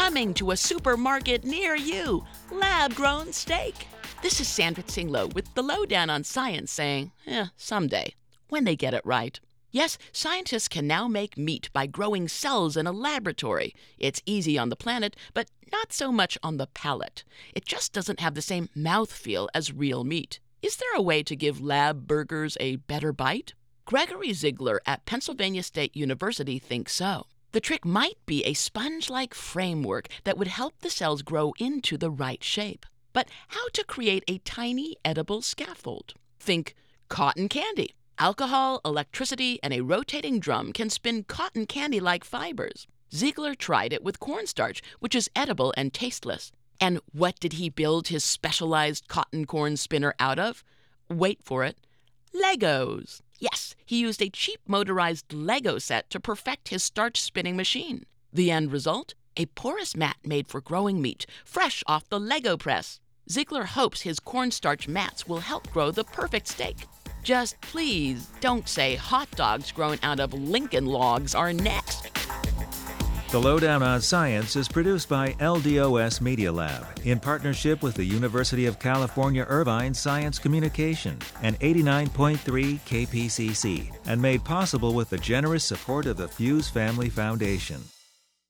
coming to a supermarket near you. Lab-grown steak. This is Sandra Tsinglo with the Lowdown on Science saying, someday, when they get it right. Yes, scientists can now make meat by growing cells in a laboratory. It's easy on the planet, but not so much on the palate. It just doesn't have the same mouthfeel as real meat. Is there a way to give lab burgers a better bite? Gregory Ziegler at Pennsylvania State University thinks so. The trick might be a sponge-like framework that would help the cells grow into the right shape. But how to create a tiny edible scaffold? Think cotton candy. Alcohol, electricity, and a rotating drum can spin cotton candy-like fibers. Ziegler tried it with cornstarch, which is edible and tasteless. And what did he build his specialized cotton corn spinner out of? Wait for it. Legos. Yes, he used a cheap motorized Lego set to perfect his starch spinning machine. The end result? A porous mat made for growing meat, fresh off the Lego press. Ziegler hopes his cornstarch mats will help grow the perfect steak. Just please don't say hot dogs grown out of Lincoln logs are next. The Lowdown on Science is produced by LDOS Media Lab in partnership with the University of California Irvine Science Communication and 89.3 KPCC and made possible with the generous support of the Fuse Family Foundation.